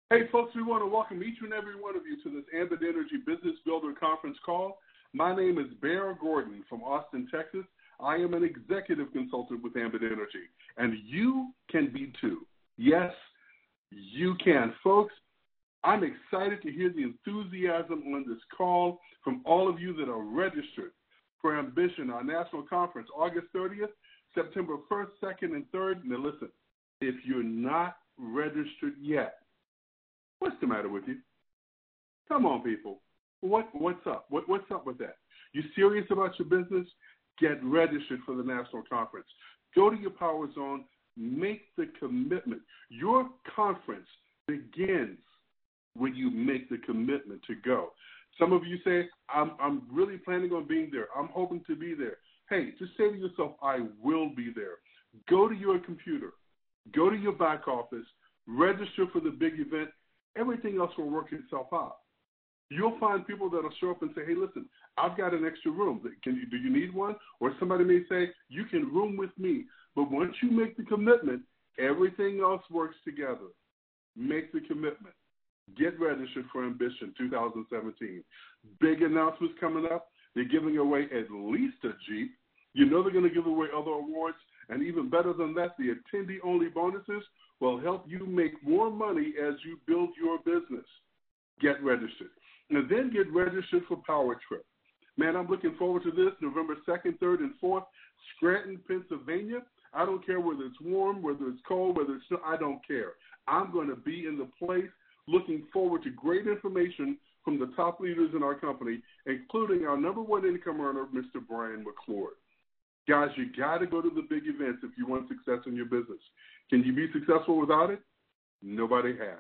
Hey, folks, we want to welcome each and every one of you to this Ambit Energy Business Builder Conference call. My name is Bear Gordon from Austin, Texas. I am an executive consultant with Ambit Energy, and you can be too. Yes, you can. Folks, I'm excited to hear the enthusiasm on this call from all of you that are registered for Ambition, our national conference, August 30th, September 1st, 2nd, and 3rd. Now, listen, if you're not registered yet, what's the matter with you? Come on, people. What's up? What's up with that? You serious about your business? Get registered for the national conference. Go to your Power Zone. Make the commitment. Your conference begins when you make the commitment to go. Some of you say, I'm really planning on being there. I'm hoping to be there. Hey, just say to yourself, I will be there. Go to your computer. Go to your back office. Register for the big event. Everything else will work itself out. You'll find people that will show up and say, hey, listen, I've got an extra room. Do you need one? Or somebody may say, you can room with me. But once you make the commitment, everything else works together. Make the commitment. Get registered for Ambition 2017. Big announcements coming up. They're giving away at least a Jeep. You know they're going to give away other awards. And even better than that, the attendee-only bonuses will help you make more money as you build your business. Get registered. And then get registered for Power Trip. Man, I'm looking forward to this, November 2nd, 3rd, and 4th, Scranton, Pennsylvania. I don't care whether it's warm, whether it's cold, whether it's snow, I don't care. I'm going to be in the place, looking forward to great information from the top leaders in our company, including our number one income earner, Mr. Brian McClure. Guys, you got to go to the big events if you want success in your business. Can you be successful without it? Nobody has.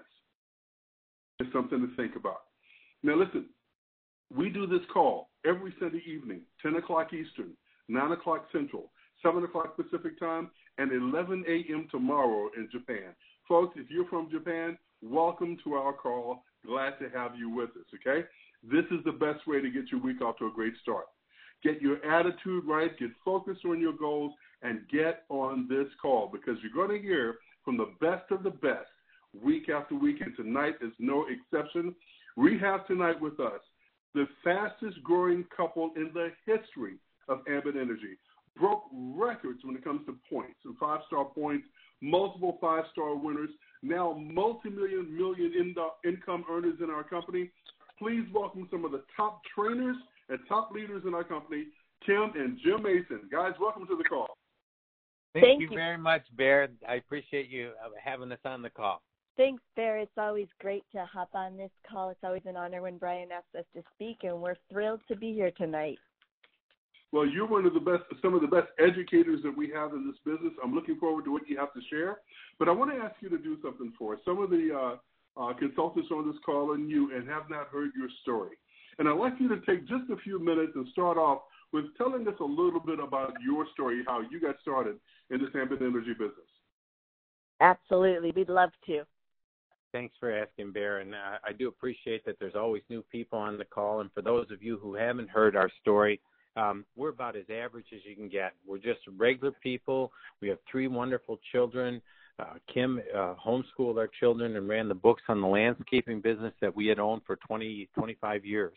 It's something to think about. Now, listen, we do this call every Sunday evening, 10 o'clock Eastern, 9 o'clock Central, 7 o'clock Pacific time, and 11 a.m. tomorrow in Japan. Folks, if you're from Japan, welcome to our call. Glad to have you with us, okay? This is the best way to get your week off to a great start. Get your attitude right, get focused on your goals, and get on this call because you're going to hear from the best of the best week after week, and tonight is no exception. We have tonight with us the fastest growing couple in the history of Ambit Energy. Broke records when it comes to points, and 5-star points, multiple 5-star winners, now multi-million income earners in our company. Please welcome some of the top trainers and top leaders in our company, Kim and Jim Mason. Guys, welcome to the call. Thank you very much, Bear. I appreciate you having us on the call. Thanks, Bear. It's always great to hop on this call. It's always an honor when Brian asks us to speak, and we're thrilled to be here tonight. Well, you're one of the best, some of the best educators that we have in this business. I'm looking forward to what you have to share. But I want to ask you to do something for us. Some of the consultants on this call are new and have not heard your story. And I'd like you to take just a few minutes and start off with telling us a little bit about your story, how you got started in this Ambit Energy business. Absolutely. We'd love to. Thanks for asking, Bear, and I do appreciate that there's always new people on the call. And for those of you who haven't heard our story, we're about as average as you can get. We're just regular people. We have 3 wonderful children. Kim homeschooled our children and ran the books on the landscaping business that we had owned for 25 years.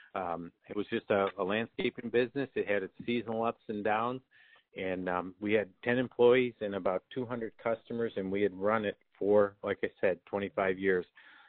It was just a landscaping business. It had its seasonal ups and downs, and we had 10 employees and about 200 customers, and we had run it for, like I said, 25 years.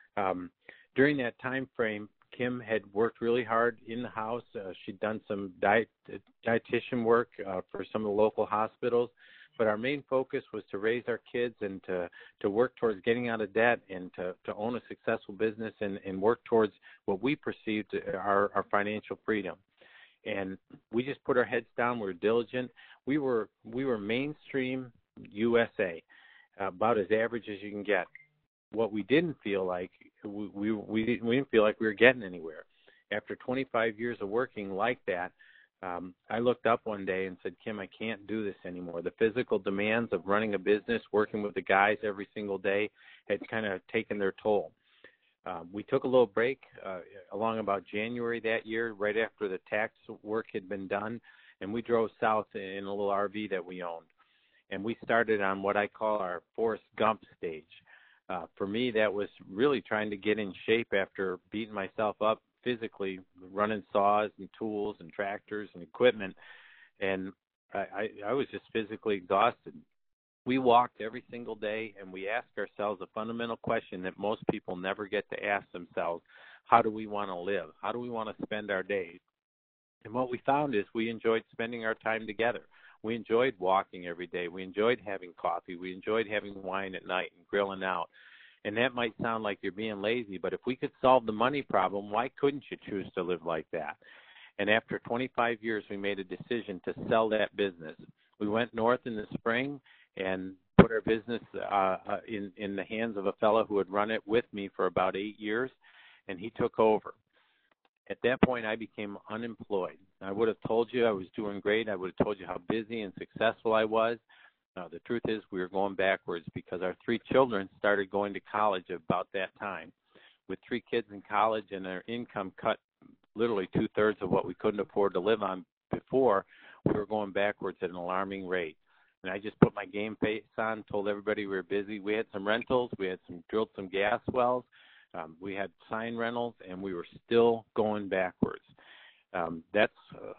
During that time frame, Kim had worked really hard in the house. She'd done some dietitian work for some of the local hospitals, but our main focus was to raise our kids and to work towards getting out of debt and to own a successful business and work towards what we perceived our financial freedom. And we just put our heads down. We were diligent. We were mainstream USA, about as average as you can get. What we didn't feel like, we didn't feel like we were getting anywhere. After 25 years of working like that, I looked up one day and said, Kim, I can't do this anymore. The physical demands of running a business, working with the guys every single day, had kind of taken their toll. We took a little break along about January that year, right after the tax work had been done, and we drove south in a little RV that we owned. And we started on what I call our Forrest Gump stage. For me, that was really trying to get in shape after beating myself up physically, running saws and tools and tractors and equipment, and I was just physically exhausted. We walked every single day, and we asked ourselves a fundamental question that most people never get to ask themselves: how do we want to live? How do we want to spend our days? And what we found is we enjoyed spending our time together. We enjoyed walking every day. We enjoyed having coffee. We enjoyed having wine at night and grilling out. And that might sound like you're being lazy, but if we could solve the money problem, why couldn't you choose to live like that? And after 25 years, we made a decision to sell that business. We went north in the spring and put our business in the hands of a fellow who had run it with me for about 8 years, and he took over. At that point, I became unemployed. I would have told you I was doing great. I would have told you how busy and successful I was. The truth is we were going backwards because our 3 children started going to college about that time. With 3 kids in college and our income cut literally 2/3 of what we couldn't afford to live on before, we were going backwards at an alarming rate. And I just put my game face on, told everybody we were busy. We had some rentals. We had drilled some gas wells. We had sign rentals, and we were still going backwards. That's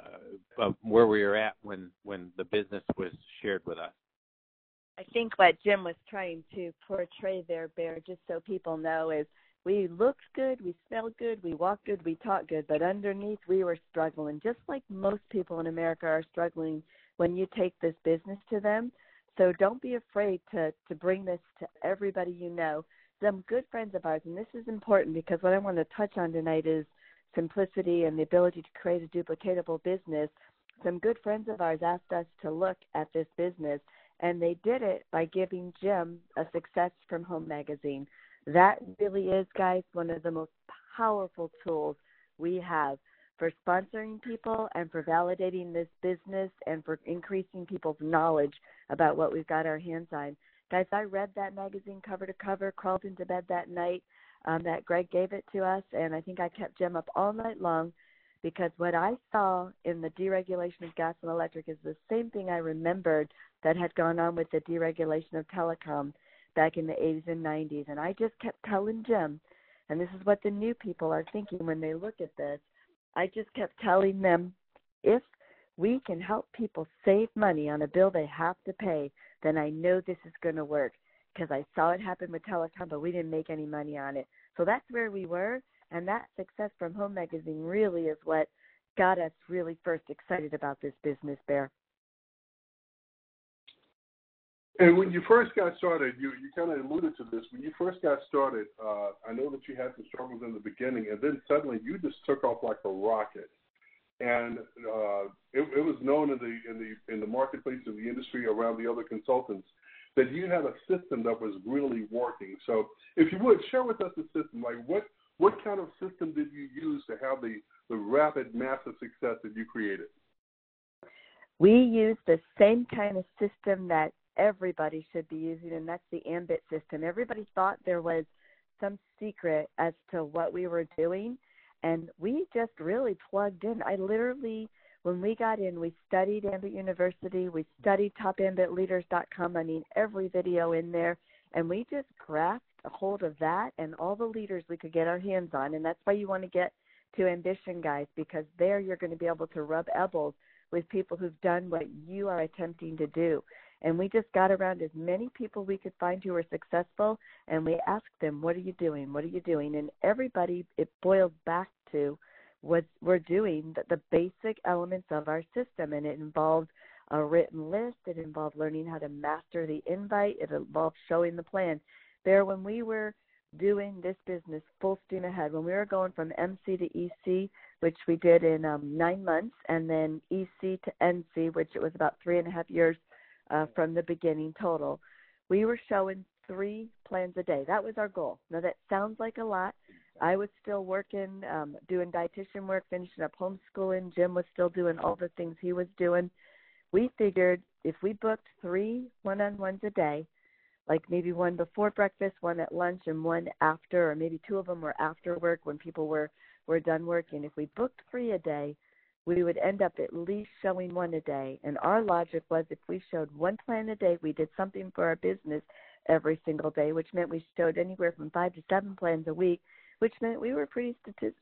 where we were at when the business was shared with us. I think what Jim was trying to portray there, Bear, just so people know, is we looked good, we smelled good, we walked good, we talked good, but underneath we were struggling, just like most people in America are struggling when you take this business to them. So don't be afraid to bring this to everybody you know. Some good friends of ours, and this is important because what I want to touch on tonight is simplicity and the ability to create a duplicatable business. Some good friends of ours asked us to look at this business, and they did it by giving Jim a Success from Home magazine. That really is, guys, one of the most powerful tools we have for sponsoring people and for validating this business and for increasing people's knowledge about what we've got our hands on. Guys, I read that magazine cover to cover, crawled into bed that night that Greg gave it to us, and I think I kept Jim up all night long because what I saw in the deregulation of gas and electric is the same thing I remembered that had gone on with the deregulation of telecom back in the 80s and 90s. And I just kept telling Jim, and this is what the new people are thinking when they look at this, I just kept telling them, if we can help people save money on a bill they have to pay, then I know this is going to work, because I saw it happen with telecom, but we didn't make any money on it. So that's where we were, and that Success from Home magazine really is what got us really first excited about this business, Bear. And when you first got started, you kind of alluded to this. When you first got started, I know that you had some struggles in the beginning, and then suddenly you just took off like a rocket. And it was known in the marketplace of the industry around the other consultants that you had a system that was really working. So if you would, share with us the system. Like what kind of system did you use to have the rapid, massive success that you created? We use the same kind of system that everybody should be using, and that's the Ambit system. Everybody thought there was some secret as to what we were doing, and we just really plugged in. I literally, when we got in, we studied Ambit University, we studied topambitleaders.com. I mean, every video in there, and we just grasped a hold of that and all the leaders we could get our hands on, and that's why you want to get to Ambition, guys, because there you're going to be able to rub elbows with people who've done what you are attempting to do. And we just got around as many people we could find who were successful, and we asked them, what are you doing? What are you doing? And everybody, it boiled back to what we're doing, the basic elements of our system. And it involved a written list. It involved learning how to master the invite. It involved showing the plan. There, when we were doing this business full steam ahead, when we were going from MC to EC, which we did in 9 months, and then EC to NC, which it was about 3.5 years from the beginning total, we were showing 3 plans a day. That was our goal. Now, that sounds like a lot. I was still working, doing dietitian work, finishing up homeschooling. Jim was still doing all the things he was doing. We figured if we booked 3 one-on-ones a day, like maybe one before breakfast, one at lunch, and one after, or maybe 2 of them were after work when people were done working. If we booked 3 a day, we would end up at least showing 1 a day. And our logic was if we showed 1 plan a day, we did something for our business, every single day, which meant we showed anywhere from 5 to 7 plans a week, which meant we were pretty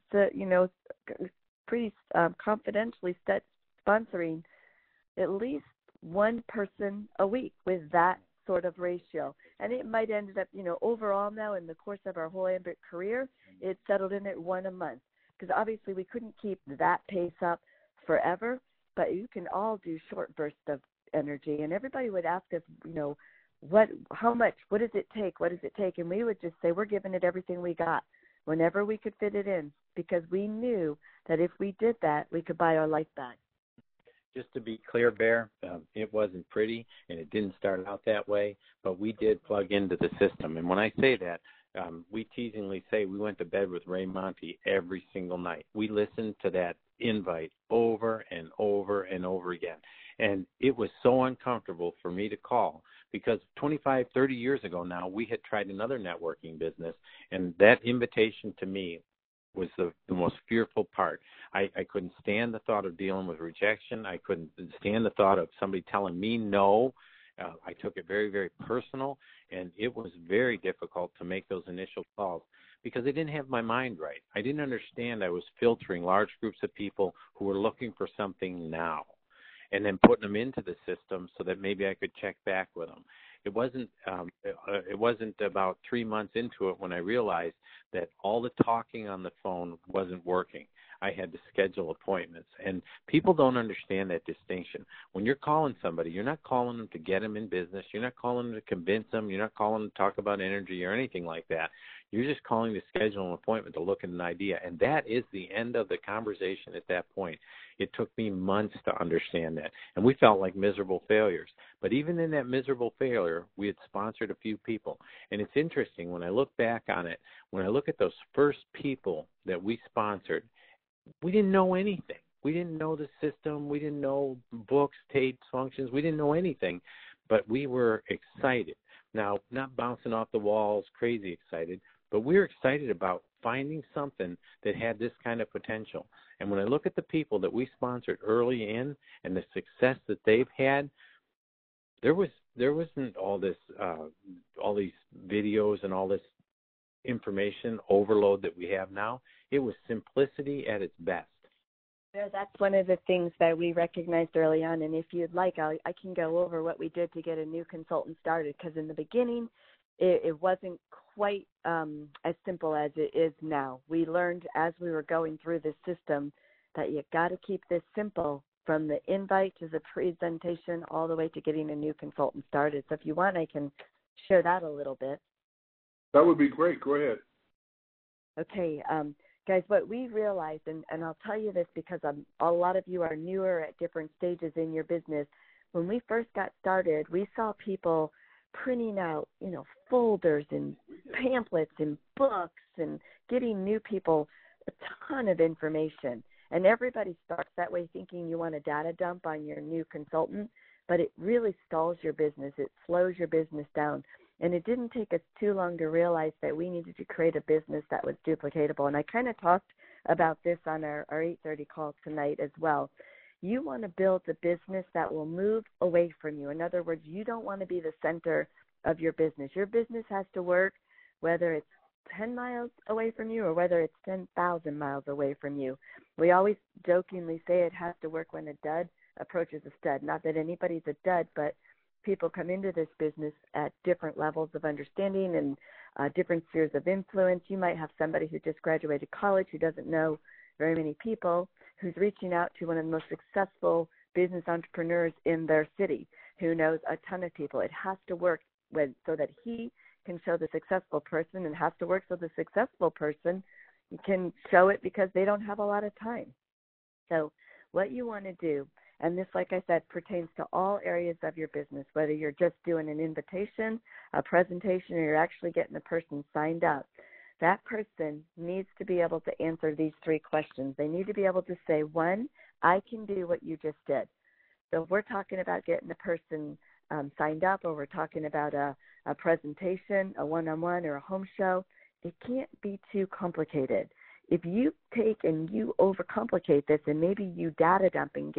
confidentially sponsoring at least one person a week with that sort of ratio. And it might end up, overall now in the course of our whole Ambit career, it settled in at one a month. Because obviously we couldn't keep that pace up forever, but you can all do short bursts of energy. And everybody would ask us, how much, what does it take? And we would just say, we're giving it everything we got whenever we could fit it in, because we knew that if we did that, we could buy our life back. Just to be clear, Bear, it wasn't pretty, and it didn't start out that way, but we did plug into the system. And when I say that, we teasingly say we went to bed with Ray Monty every single night. We listened to that invite over and over and over again. And it was so uncomfortable for me to call because 25, 30 years ago now, we had tried another networking business, and that invitation to me was the most fearful part. I couldn't stand the thought of dealing with rejection. I couldn't stand the thought of somebody telling me no. I took it very, very personal, and it was very difficult to make those initial calls because I didn't have my mind right. I didn't understand I was filtering large groups of people who were looking for something now and then putting them into the system so that maybe I could check back with them. It wasn't about 3 months into it when I realized that all the talking on the phone wasn't working. I had to schedule appointments. And people don't understand that distinction. When you're calling somebody, you're not calling them to get them in business. You're not calling them to convince them. You're not calling them to talk about energy or anything like that. You're just calling to schedule an appointment to look at an idea. And that is the end of the conversation at that point. It took me months to understand that. And we felt like miserable failures. But even in that miserable failure, we had sponsored a few people. And it's interesting, when I look back on it, when I look at those first people that we sponsored, we didn't know anything. We didn't know the system. We didn't know books, tapes, functions. We didn't know anything, but we were excited. Now, not bouncing off the walls, crazy excited, but we were excited about finding something that had this kind of potential. And when I look at the people that we sponsored early in and the success that they've had, there wasn't all these videos and all this information overload that we have now. It was simplicity at its best. Yeah, that's one of the things that we recognized early on. And if you'd like, I can go over what we did to get a new consultant started, because in the beginning, it wasn't quite as simple as it is now. We learned as we were going through this system that you got to keep this simple, from the invite to the presentation all the way to getting a new consultant started. So if you want, I can share that a little bit. That would be great. Go ahead. Okay, guys, what we realized, and I'll tell you this because a lot of you are newer at different stages in your business. When we first got started, we saw people printing out, folders and pamphlets and books and getting new people a ton of information. And everybody starts that way, thinking you want a data dump on your new consultant, but it really stalls your business. It slows your business down. And it didn't take us too long to realize that we needed to create a business that was duplicatable. And I kind of talked about this on our 8:30 call tonight as well. You want to build a business that will move away from you. In other words, you don't want to be the center of your business. Your business has to work whether it's 10 miles away from you or whether it's 10,000 miles away from you. We always jokingly say it has to work when a dud approaches a stud. Not that anybody's a dud, but people come into this business at different levels of understanding and different spheres of influence. You might have somebody who just graduated college who doesn't know very many people, who's reaching out to one of the most successful business entrepreneurs in their city, who knows a ton of people. It has to work so that he can show the successful person, and has to work so the successful person can show it because they don't have a lot of time. So what you want to do, and this, like I said, pertains to all areas of your business, whether you're just doing an invitation, a presentation, or you're actually getting a person signed up. That person needs to be able to answer these 3 questions. They need to be able to say, 1, I can do what you just did. So if we're talking about getting a person signed up, or we're talking about a presentation, a one-on-one, or a home show, it can't be too complicated. If you take and you overcomplicate this, and maybe you data dump and give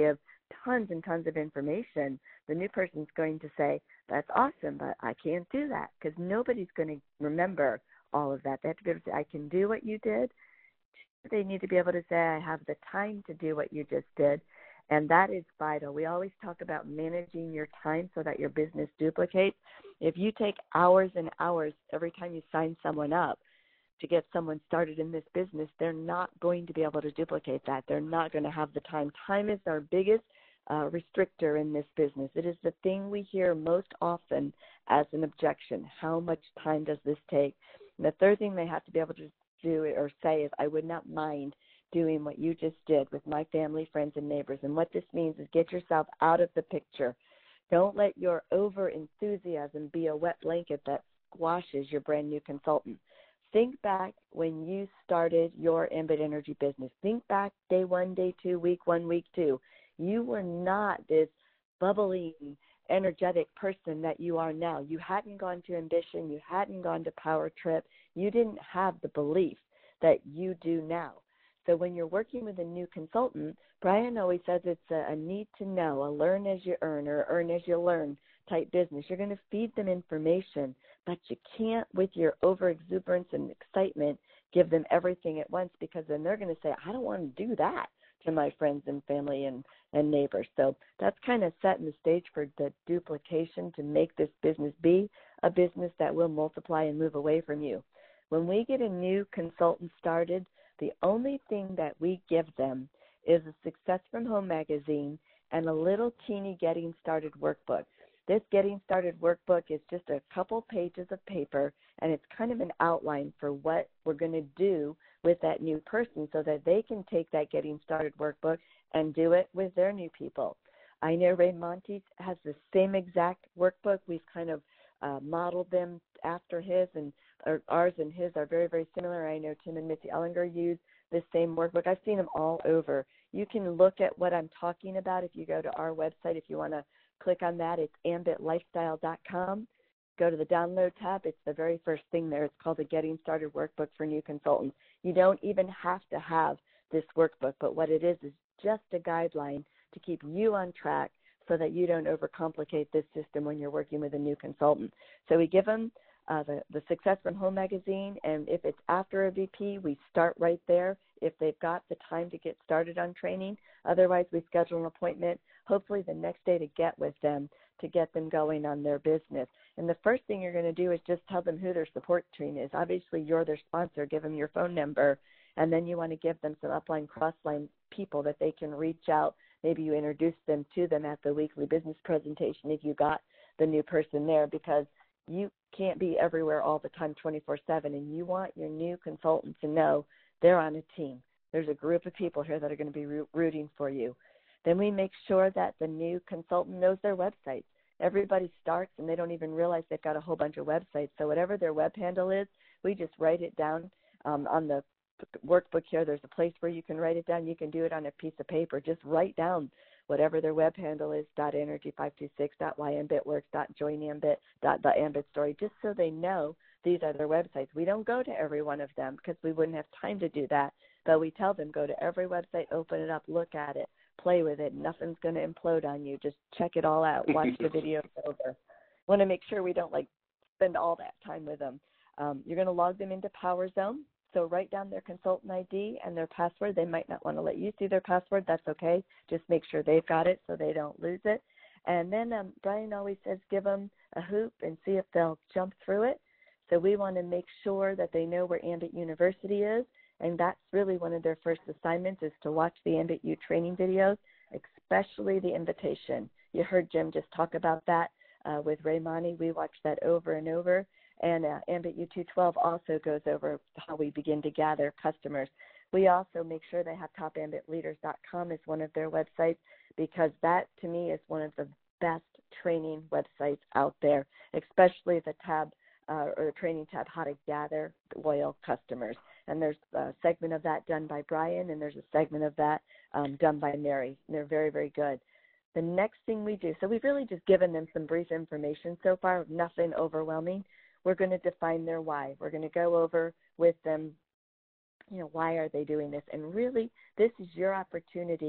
tons and tons of information, the new person's going to say, that's awesome, but I can't do that, because nobody's going to remember all of that. They have to be able to say, I can do what you did. They need to be able to say, I have the time to do what you just did. And that is vital. We always talk about managing your time so that your business duplicates. If you take hours and hours every time you sign someone up to get someone started in this business, they're not going to be able to duplicate that. They're not going to have the time. Time is our biggest restrictor in this business. It is the thing we hear most often as an objection. How much time does this take? And the third thing they have to be able to do or say is, I would not mind doing what you just did with my family, friends, and neighbors. And what this means is get yourself out of the picture. Don't let your over-enthusiasm be a wet blanket that squashes your brand new consultant. Think back when you started your Ambit Energy business. Think back day one, day two, week one, week two. You were not this bubbling, energetic person that you are now. You hadn't gone to Ambition. You hadn't gone to Power Trip. You didn't have the belief that you do now. So when you're working with a new consultant, Brian always says it's a need to know, a learn as you earn or earn as you learn type business. You're going to feed them information, but you can't, with your overexuberance and excitement, give them everything at once, because then they're going to say, I don't want to do that to my friends and family and neighbors. So that's kind of setting the stage for the duplication to make this business be a business that will multiply and move away from you. When we get a new consultant started, the only thing that we give them is a Success from Home magazine and a little teeny Getting Started workbook. This Getting Started workbook is just a couple pages of paper, and it's kind of an outline for what we're going to do with that new person so that they can take that Getting Started workbook and do it with their new people. I know Ray Monte has the same exact workbook. We've kind of modeled them after his, and ours and his are very, very similar. I know Tim and Missy Ellinger use the same workbook. I've seen them all over. You can look at what I'm talking about if you go to our website. If you want to click on that, it's ambitlifestyle.com. Go to the download tab. It's the very first thing there. It's called the Getting Started Workbook for New Consultants. You don't even have to have this workbook, but what it is just a guideline to keep you on track so that you don't overcomplicate this system when you're working with a new consultant. So we give them the Success from Home magazine, and if it's after a VP, we start right there if they've got the time to get started on training. Otherwise, we schedule an appointment, hopefully the next day, to get with them, to get them going on their business. And the first thing you're going to do is just tell them who their support team is. Obviously, you're their sponsor. Give them your phone number, and then you want to give them some upline, crossline people that they can reach out. Maybe you introduce them to them at the weekly business presentation if you got the new person there, because you can't be everywhere all the time 24/7, and you want your new consultant to know they're on a team. There's a group of people here that are going to be rooting for you. Then we make sure that the new consultant knows their website. Everybody starts and they don't even realize they've got a whole bunch of websites. So whatever their web handle is, we just write it down on the workbook here. There's a place where you can write it down. You can do it on a piece of paper. Just write down whatever their web handle is, .energy526, .yambitworks, .joinambit, .the Ambit Story, just so they know these are their websites. We don't go to every one of them because we wouldn't have time to do that, but we tell them go to every website, open it up, look at it, play with it. Nothing's going to implode on you. Just check it all out. Watch the videos over. Want to make sure we don't spend all that time with them. You're going to log them into PowerZone. So write down their consultant ID and their password. They might not want to let you see their password. That's okay. Just make sure they've got it so they don't lose it. And then Brian always says give them a hoop and see if they'll jump through it. So we want to make sure that they know where Ambit University is, and that's really one of their first assignments is to watch the Ambit U training videos, especially the invitation. You heard Jim just talk about that with Ray Monte. We watch that over and over. And Ambit U212 also goes over how we begin to gather customers. We also make sure they have topambitleaders.com as one of their websites, because that, to me, is one of the best training websites out there, especially the tab or the training tab, how to gather loyal customers. And there's a segment of that done by Brian, and there's a segment of that done by Mary. And they're very, very good. The next thing we do, so we've really just given them some brief information so far, nothing overwhelming. We're going to define their why. We're going to go over with them, why are they doing this? And really, this is your opportunity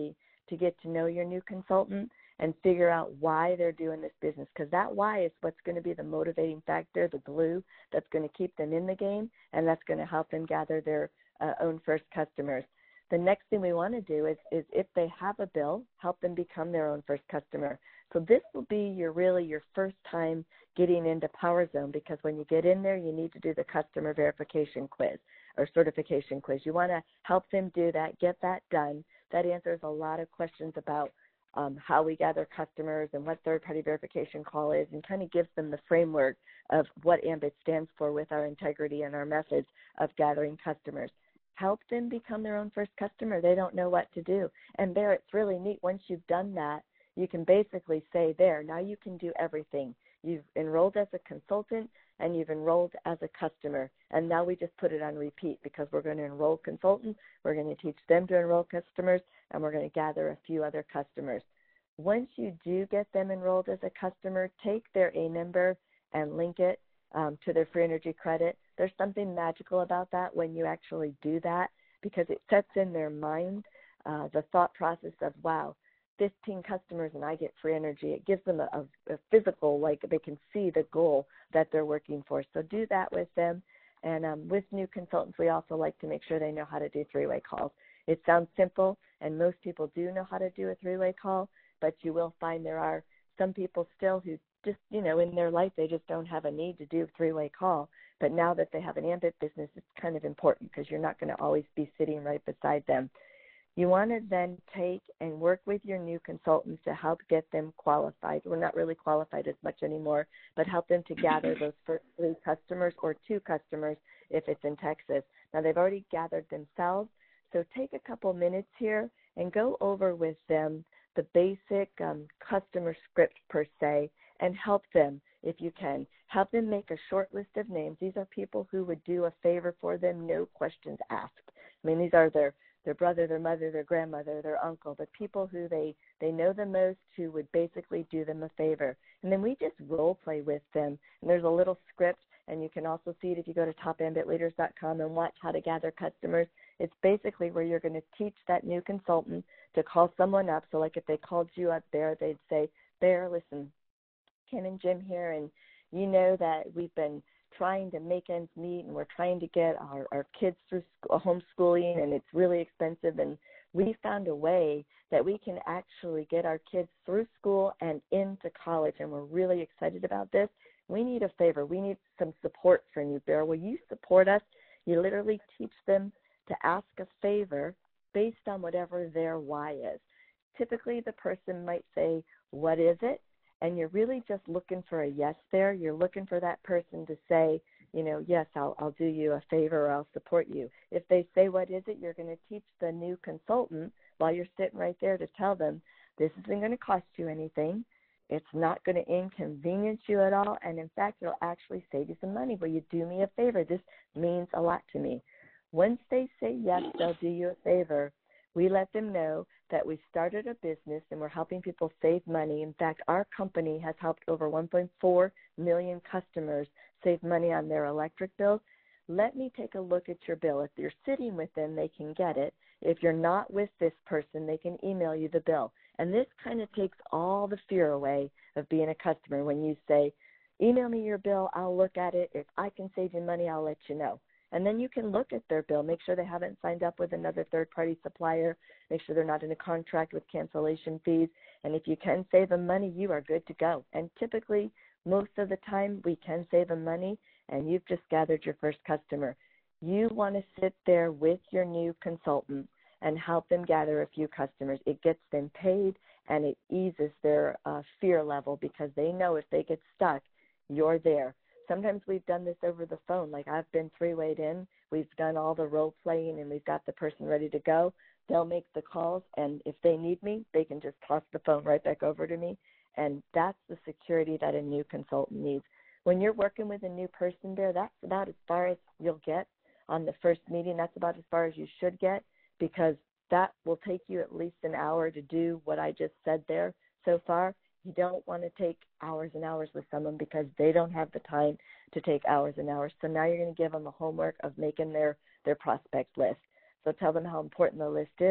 to get to know your new consultant and figure out why they're doing this business, because that why is what's going to be the motivating factor, the glue that's going to keep them in the game, and that's going to help them gather their own first customers. The next thing we want to do is if they have a bill, help them become their own first customer. So this will be your first time getting into PowerZone, because when you get in there, you need to do the customer verification quiz or certification quiz. You want to help them do that, get that done. That answers a lot of questions about how we gather customers and what third-party verification call is, and kind of gives them the framework of what AMBIT stands for with our integrity and our methods of gathering customers. Help them become their own first customer. They don't know what to do. And there, it's really neat. Once you've done that, you can basically say there, now you can do everything. You've enrolled as a consultant and you've enrolled as a customer. And now we just put it on repeat, because we're going to enroll consultants, we're going to teach them to enroll customers, and we're going to gather a few other customers. Once you do get them enrolled as a customer, take their A number and link it to their free energy credit. There's something magical about that when you actually do that, because it sets in their mind the thought process of, wow, 15 customers and I get free energy. It gives them a physical, like they can see the goal that they're working for. So do that with them. And with new consultants, we also like to make sure they know how to do three-way calls. It sounds simple, and most people do know how to do a three-way call, but you will find there are some people still who just, in their life, they just don't have a need to do a three-way call. But now that they have an AMBIT business, it's kind of important, because you're not going to always be sitting right beside them. You want to then take and work with your new consultants to help get them qualified. We're not really qualified as much anymore, but help them to gather those first 3 customers or 2 customers if it's in Texas. Now, they've already gathered themselves, so take a couple minutes here and go over with them the basic customer script per se, and help them, if you can. Help them make a short list of names. These are people who would do a favor for them, no questions asked. I mean, these are their brother, their mother, their grandmother, their uncle, the people who they know the most, who would basically do them a favor. And then we just role play with them. And there's a little script, and you can also see it if you go to topambitleaders.com and watch how to gather customers. It's basically where you're going to teach that new consultant to call someone up. So like if they called you up there, they'd say, Bear, listen, Kim and Jim here, and you know that we've been trying to make ends meet, and we're trying to get our kids through homeschooling, and it's really expensive, and we found a way that we can actually get our kids through school and into college, and we're really excited about this. We need a favor. We need some support from you, Bear. Will you support us? You literally teach them to ask a favor based on whatever their why is. Typically, the person might say, what is it? And you're really just looking for a yes there. You're looking for that person to say, yes, I'll do you a favor, or I'll support you. If they say, what is it, you're going to teach the new consultant while you're sitting right there to tell them, this isn't going to cost you anything. It's not going to inconvenience you at all. And in fact, it'll actually save you some money. Will you do me a favor? This means a lot to me. Once they say yes, they'll do you a favor. We let them know that we started a business and we're helping people save money. In fact, our company has helped over 1.4 million customers save money on their electric bills. Let me take a look at your bill. If you're sitting with them, they can get it. If you're not with this person, they can email you the bill. And this kind of takes all the fear away of being a customer when you say, email me your bill, I'll look at it. If I can save you money, I'll let you know. And then you can look at their bill, make sure they haven't signed up with another third-party supplier, make sure they're not in a contract with cancellation fees. And if you can save them money, you are good to go. And typically, most of the time, we can save them money, and you've just gathered your first customer. You want to sit there with your new consultant and help them gather a few customers. It gets them paid, and it eases their fear level, because they know if they get stuck, you're there. Sometimes we've done this over the phone. Like I've been 3-wayed in. We've done all the role playing, and we've got the person ready to go. They'll make the calls, and if they need me, they can just toss the phone right back over to me. And that's the security that a new consultant needs. When you're working with a new person there, that's about as far as you'll get on the first meeting. That's about as far as you should get, because that will take you at least an hour to do what I just said there so far. You don't want to take hours and hours with someone, because they don't have the time to take hours and hours. So now you're going to give them the homework of making their prospect list. So tell them how important the list is.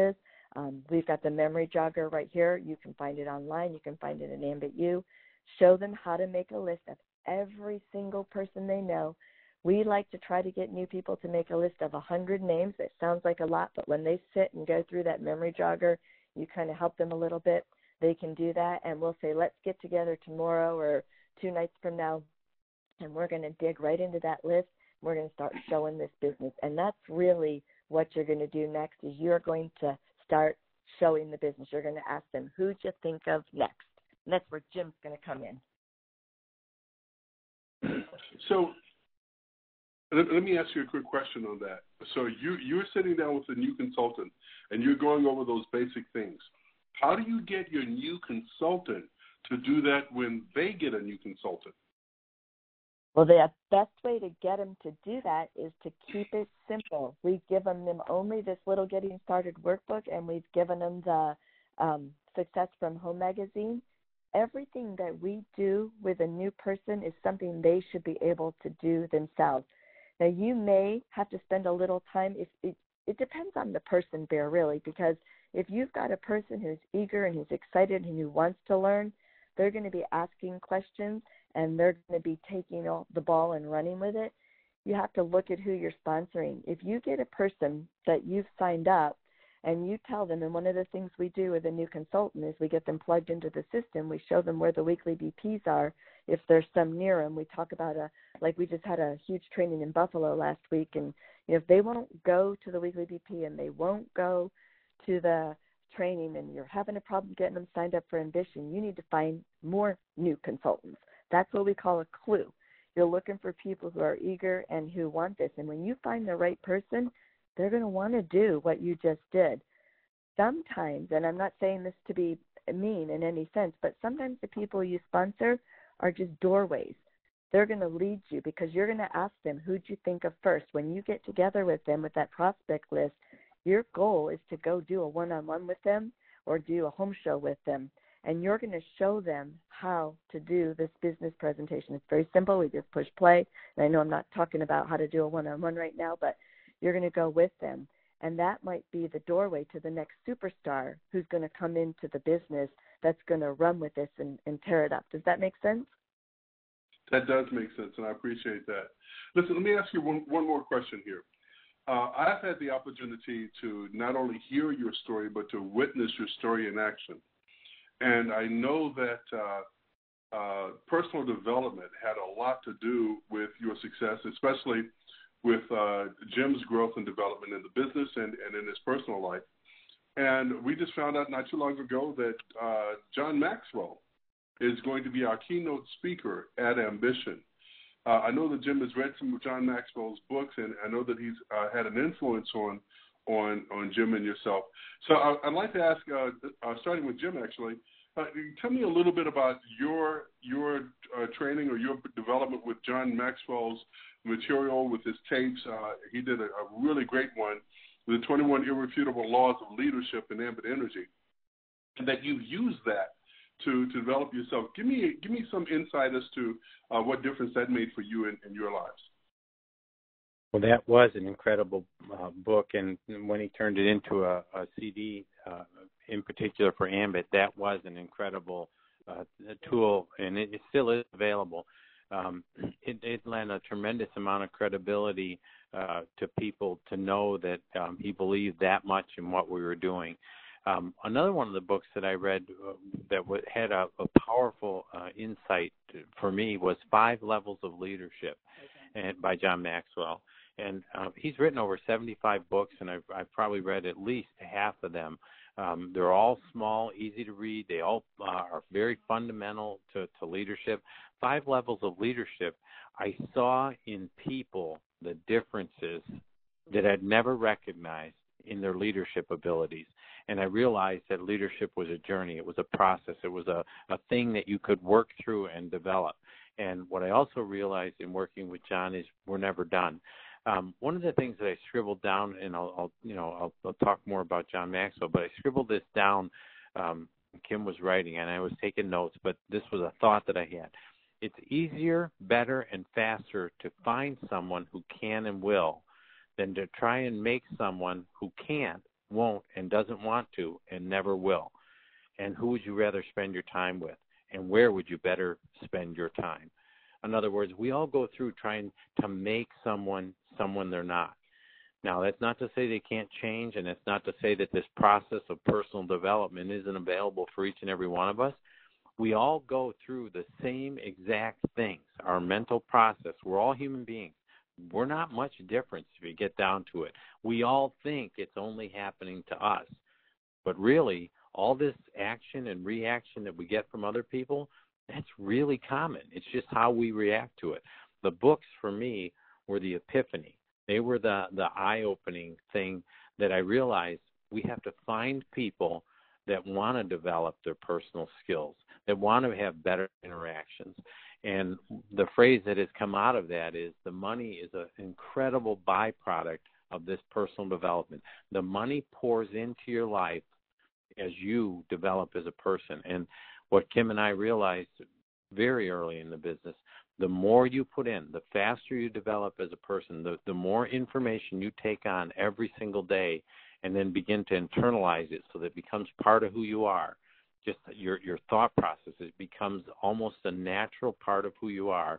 We've got the memory jogger right here. You can find it online. You can find it in Ambit U. Show them how to make a list of every single person they know. We like to try to get new people to make a list of 100 names. It sounds like a lot, but when they sit and go through that memory jogger, you kind of help them a little bit. They can do that, and we'll say, let's get together tomorrow or 2 nights from now, and we're going to dig right into that list. We're going to start showing this business, and that's really what you're going to do next is you're going to start showing the business. You're going to ask them, who'd you think of next? And that's where Jim's going to come in. So let me ask you a quick question on that. So you're sitting down with a new consultant, and you're going over those basic things. How do you get your new consultant to do that when they get a new consultant? Well, the best way to get them to do that is to keep it simple. We've given them only this little Getting Started workbook, and we've given them the Success from Home magazine. Everything that we do with a new person is something they should be able to do themselves. Now, you may have to spend a little time. It depends on the person, Bear, really, because if you've got a person who's eager and who's excited and who wants to learn, they're going to be asking questions and they're going to be taking the ball and running with it. You have to look at who you're sponsoring. If you get a person that you've signed up and you tell them, and one of the things we do with a new consultant is we get them plugged into the system. We show them where the weekly BPs are. If there's some near them, we talk about like we just had a huge training in Buffalo last week, and if they won't go to the weekly BP and they won't go to the training and you're having a problem getting them signed up for Ambition, you need to find more new consultants. That's what we call a clue. You're looking for people who are eager and who want this. And when you find the right person, they're going to want to do what you just did. Sometimes, and I'm not saying this to be mean in any sense, but sometimes the people you sponsor are just doorways. They're going to lead you because you're going to ask them, who'd you think of first? When you get together with them with that prospect list, your goal is to go do a one-on-one with them or do a home show with them. And you're going to show them how to do this business presentation. It's very simple. We just push play. And I know I'm not talking about how to do a one-on-one right now, but you're going to go with them. And that might be the doorway to the next superstar who's going to come into the business that's going to run with this and tear it up. Does that make sense? That does make sense, and I appreciate that. Listen, let me ask you one more question here. I've had the opportunity to not only hear your story, but to witness your story in action. And I know that personal development had a lot to do with your success, especially with Jim's growth and development in the business and in his personal life. And we just found out not too long ago that John Maxwell is going to be our keynote speaker at Ambition. I know that Jim has read some of John Maxwell's books, and I know that he's had an influence on Jim and yourself. So I'd like to ask, starting with Jim, actually, tell me a little bit about your training or your development with John Maxwell's material, with his tapes. He did a really great one with the 21 Irrefutable Laws of Leadership in Ambit Energy, and that you've used that to develop yourself. Give me some insight as to what difference that made for you in your lives. Well, that was an incredible book, and when he turned it into a CD, in particular for Ambit, that was an incredible tool, and it still is available. It lent a tremendous amount of credibility to people to know that he believed that much in what we were doing. Another one of the books that I read that had a powerful insight for me was 5 Levels of Leadership by John Maxwell. And he's written over 75 books, and I've probably read at least half of them. They're all small, easy to read. They all are very fundamental to leadership. 5 Levels of Leadership, I saw in people the differences that I'd never recognized in their leadership abilities. And I realized that leadership was a journey. It was a process. It was a thing that you could work through and develop. And what I also realized in working with John is we're never done. One of the things that I scribbled down, and I'll talk more about John Maxwell, but I scribbled this down. Kim was writing, and I was taking notes, but this was a thought that I had. It's easier, better, and faster to find someone who can and will than to try and make someone who can't won't, and doesn't want to, and never will. And who would you rather spend your time with? And where would you better spend your time? In other words, we all go through trying to make someone they're not. Now, that's not to say they can't change, and it's not to say that this process of personal development isn't available for each and every one of us. We all go through the same exact things, our mental process. We're all human beings. We're not much different if you get down to it. We all think it's only happening to us. But really, all this action and reaction that we get from other people, that's really common. It's just how we react to it. The books, for me, were the epiphany. They were the eye-opening thing that I realized we have to find people that want to develop their personal skills, that want to have better interactions. And the phrase that has come out of that is the money is an incredible byproduct of this personal development. The money pours into your life as you develop as a person. And what Kim and I realized very early in the business, the more you put in, the faster you develop as a person, the more information you take on every single day and then begin to internalize it so that it becomes part of who you are. Just your thought process, it becomes almost a natural part of who you are.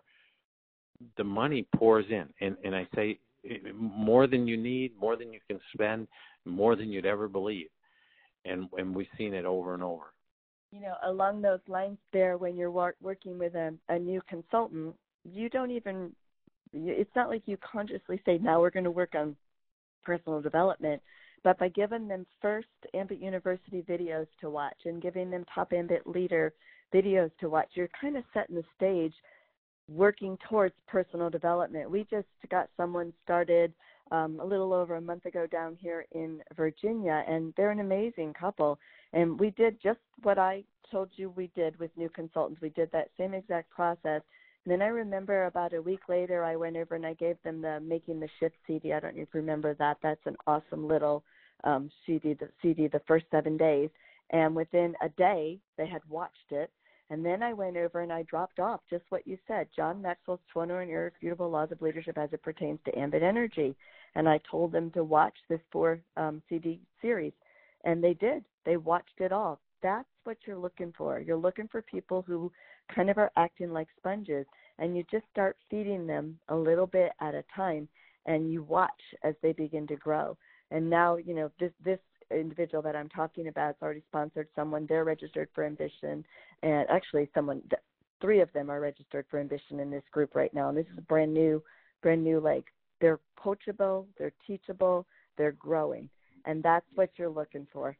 The money pours in. And I say more than you need, more than you can spend, more than you'd ever believe. And we've seen it over and over. You know, along those lines there, when you're working with a new consultant, you don't even, it's not like you consciously say, now we're going to work on personal development, but by giving them first Ambit University videos to watch and giving them Top Ambit Leader videos to watch, you're kind of setting the stage working towards personal development. We just got someone started a little over a month ago down here in Virginia, and they're an amazing couple. And we did just what I told you we did with new consultants. We did that same exact process. And then I remember about a week later, I went over and I gave them the Making the Shift CD. I don't know if you remember that. That's an awesome little CD, the first 7 days. And within a day, they had watched it. And then I went over and I dropped off just what you said, John Maxwell's 21 Irrefutable Laws of Leadership as it pertains to Ambit Energy. And I told them to watch this 4 CD series. And they did. They watched it all. That's what you're looking for. You're looking for people who kind of are acting like sponges. And you just start feeding them a little bit at a time. And you watch as they begin to grow. And now, you know, this individual that I'm talking about has already sponsored someone. They're registered for Ambition, and actually 3 of them are registered for Ambition in this group right now. And this is brand new, like they're coachable, they're teachable, they're growing. And that's what you're looking for.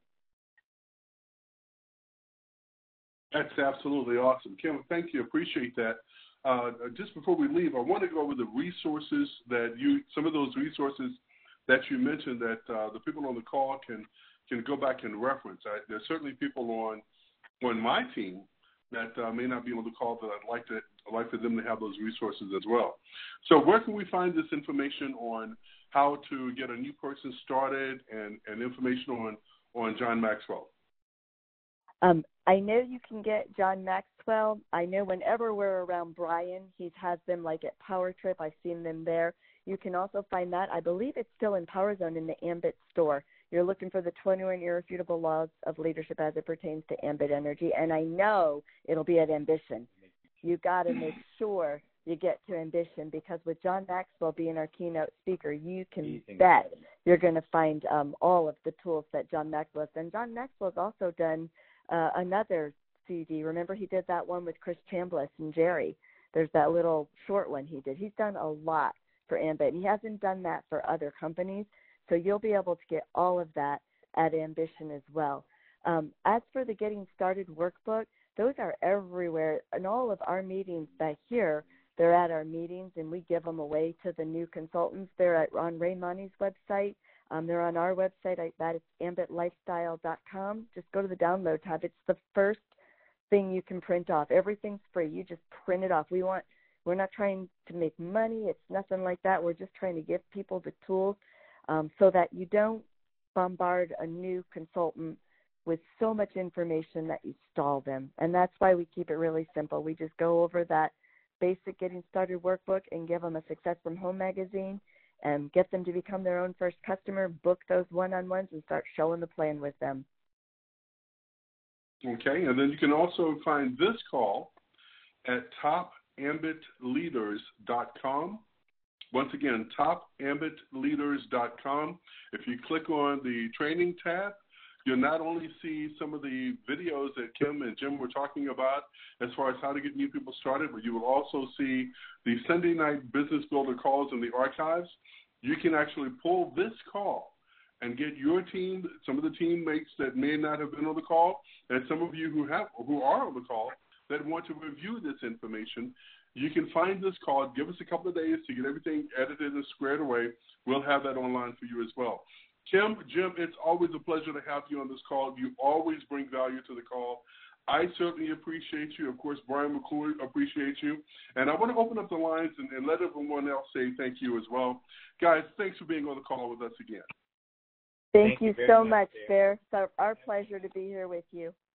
That's absolutely awesome. Kim, thank you. Appreciate that. Just before we leave, I want to go over the resources some of those resources that you mentioned that the people on the call can go back and reference. There's certainly people on my team that may not be on the call that I'd like for them to have those resources as well. So where can we find this information on how to get a new person started and information on John Maxwell? I know you can get John Maxwell. I know whenever we're around Brian, he has them like at Power Trip. I've seen them there. You can also find that. I believe it's still in Power Zone in the Ambit store. You're looking for the 21 Irrefutable Laws of Leadership as it pertains to Ambit Energy, and I know it'll be at Ambition. You got to make sure you get to Ambition, because with John Maxwell being our keynote speaker, you can bet you're going to find all of the tools that John Maxwell has done. John Maxwell's also done another CD. Remember, he did that one with Chris Chambliss and Jerry. There's that little short one he did. He's done a lot for Ambit, and he hasn't done that for other companies. So you'll be able to get all of that at Ambition as well. As for the Getting Started workbook, those are everywhere. In all of our meetings back here, they're at our meetings, and we give them away to the new consultants. They're on Ray Money's website. They're on our website. That is ambitlifestyle.com. Just go to the download tab. It's the first thing you can print off. Everything's free. You just print it off. We're not trying to make money. It's nothing like that. We're just trying to give people the tools so that you don't bombard a new consultant with so much information that you stall them. And that's why we keep it really simple. We just go over that basic Getting Started workbook and give them a Success from Home magazine and get them to become their own first customer, book those one-on-ones, and start showing the plan with them. Okay, and then you can also find this call at topambitleaders.com. Once again, topambitleaders.com. If you click on the training tab, you'll not only see some of the videos that Kim and Jim were talking about as far as how to get new people started, but you will also see the Sunday night business builder calls in the archives. You can actually pull this call and get your team, some of the teammates that may not have been on the call, and some of you who are on the call that want to review this information. You can find this call. Give us a couple of days to get everything edited and squared away. We'll have that online for you as well. Kim, Jim, it's always a pleasure to have you on this call. You always bring value to the call. I certainly appreciate you. Of course, Brian McClure appreciates you. And I want to open up the lines and let everyone else say thank you as well. Guys, thanks for being on the call with us again. Thank you so much, Bear. It's our pleasure to be here with you.